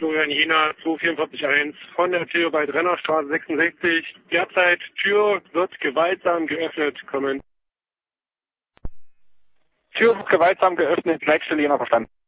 Florian Jena 2441 von der Tür bei Brennerstraße 66. Derzeit Tür wird gewaltsam geöffnet. Kommen. Tür wird gewaltsam geöffnet, Leitstelle Jena verstanden.